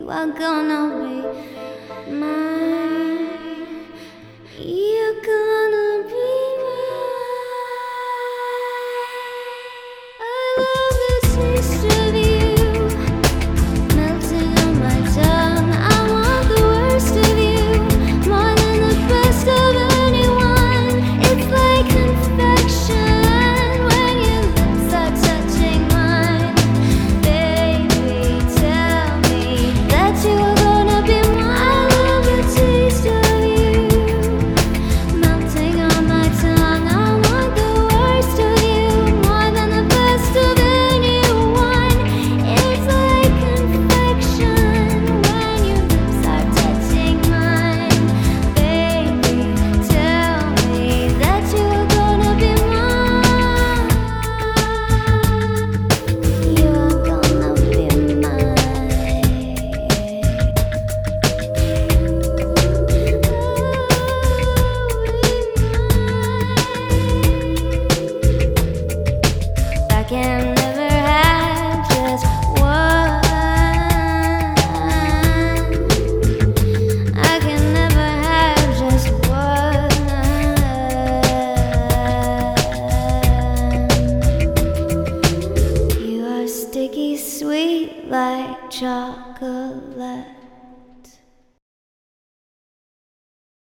are gonna be mine. You're gonna be mine. I love the taste of you melting on my tongue. I want the worst of you more than the best of anyone. It's like confection when your lips are touching mine. Baby, tell me that you are gonna be mine. I love the taste of you melting on my tongue. I want the worst of you more than the best of anyone. It's like confection when your lips are touching mine. Baby, tell me that you are gonna be mine. You are gonna be I can never have just one. I can never have just one. You are sticky sweet like chocolate.